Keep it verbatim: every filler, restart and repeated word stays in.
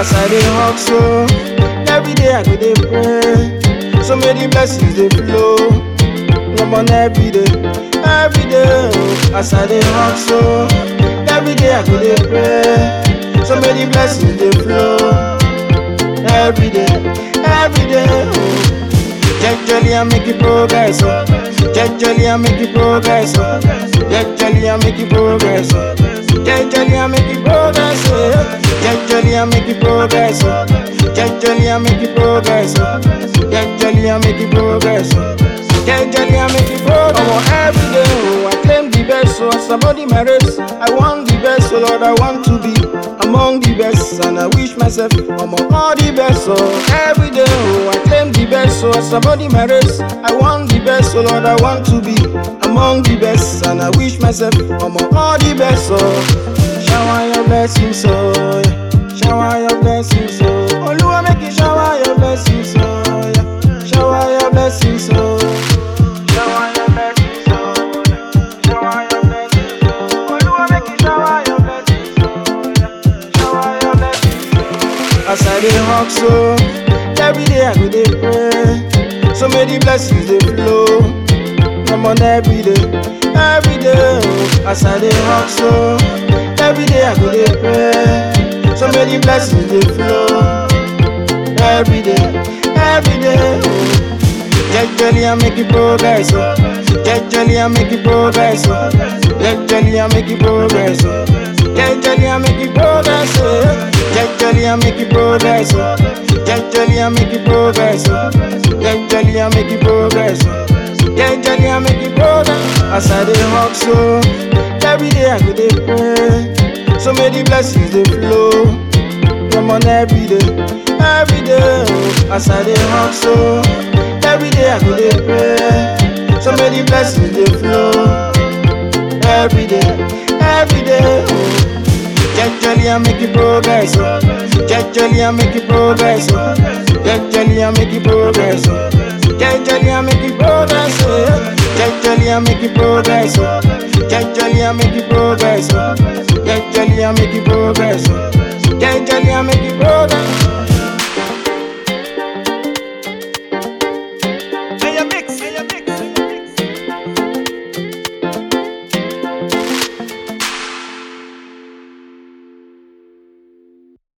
As I dey hustle, every day I go dey pray. So many blessings they flow. Come on every day, every day. Oh. As I dey hustle, every day I go dey pray. So many blessings they flow. Every day, every day. Oh. Jejely I make it progress. Oh. Jejely I make it progress. Oh. Jejely I make it progress. Oh. Jejely I make it progress. Oh. Jejely I make it progress. Oh. Jejely I make it progress. Oh. Jejely I make it progress. Oh. Jejely I make it progress. Oh, every day, oh, I claim the best. So as somebody my race, I want the best. So Lord, I want to be among the best, and I wish myself among all the best. So every day, oh, I claim the best. So as somebody my race, I want the best. So Lord, I want to be among the best, and I wish myself among all the best. So shower your blessings, so yeah. Shower your blessings, so Oluwa make you shower your blessings, so yeah. Shower your blessings, so shower your blessings, so yeah. Shower your blessings, so Oluwa make you shower your blessings, so yeah. Shower your blessings, so as I dey hustle, every day I go dey pray. So many blessings they flow. Come on every day, every day. Oh. As I dey hustle, every day I go dey pray. So many blessings they flow. Every day, every day. Oh. Jejely I make it progress. Oh. Jejely I make it progress. Oh. Jejely I make it progress. Oh. Jejely I make it progress. Oh. Jejely I make it progress. Oh. Jejely I make it progress. Oh. Jejely I make it progress. Oh. Jejely I make it progress. As I dey hustle, every day I go dey pray. So many blessings they flow. Come on every day, every day. Oh. As I dey hustle, every day I go dey pray. So many blessings they flow. Every day, every day. Oh. Jejely I make it progress. Oh. Jejely I make it progress. Oh. Jejely I make it progress. Oh. Jejely I make it progress. Oh. Jejely I make it progress. Oh. Jejely I make it progress. Oh. Jejely I make it progress. Oh. Jejely I make it